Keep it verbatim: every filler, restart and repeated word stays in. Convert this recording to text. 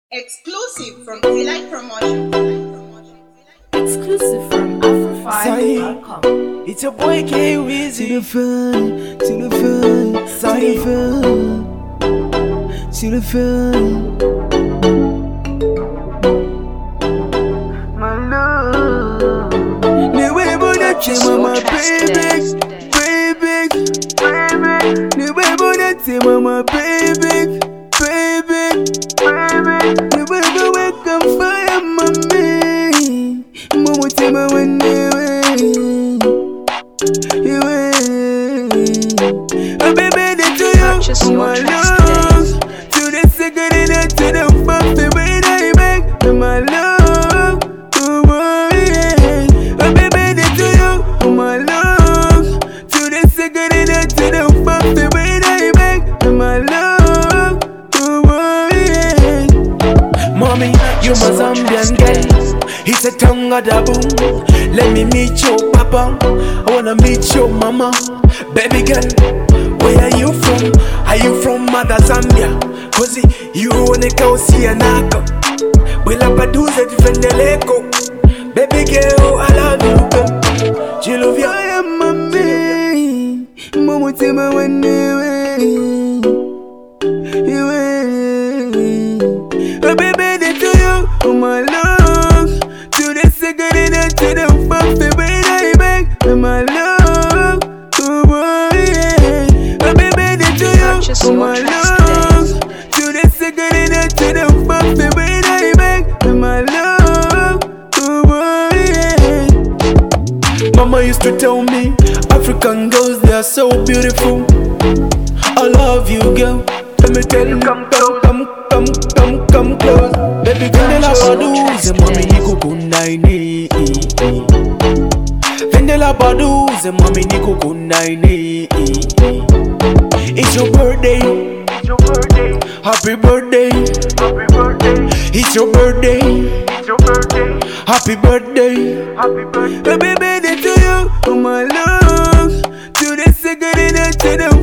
Exclusive from Delight Promotion. Exclusive from Afro five dot com. It's your boy K Weezy. To the fun, to the fun, to the fun, to the fun. My love, the way that you mama baby, baby, baby. The way that you mama baby, baby, baby. The way that we can fire mommy, mama tell me when they way. Oh baby, they do you, my love. To the second and to the fucking way they make my love. Oh yeah. Oh baby, they do you, my love. To the second and to the fucking way they make my love. Oh yeah. Mommy, you my Zambian girl. It's a tongue of the boom. Let me meet your papa. I wanna meet your mama. Baby girl, where are you from? Are you from Mother Zambia? Cause you wanna go see a nako. Wila paduze tifendeleko. Baby girl, I love you girl. She love you. I am mommy. Mama tell me when they way. You way. Oh baby, they do you, oh my love. To the second and to the fucking way they make my love. Oh yeah. Oh baby, they do you, oh my love. To the second and to the fucking way they make my love. Oh yeah. Mama used to tell me, African girls, they are so beautiful. I love you, girl. Let me tell you, come, come, come, come, come, come close. Baby girl, I baduze, mommy niko kundaini. Vendela baduze, mommy niko kundaini. It's your birthday, happy birthday. It's your birthday, happy birthday. Oh baby, they do you, oh my love. To the second and to the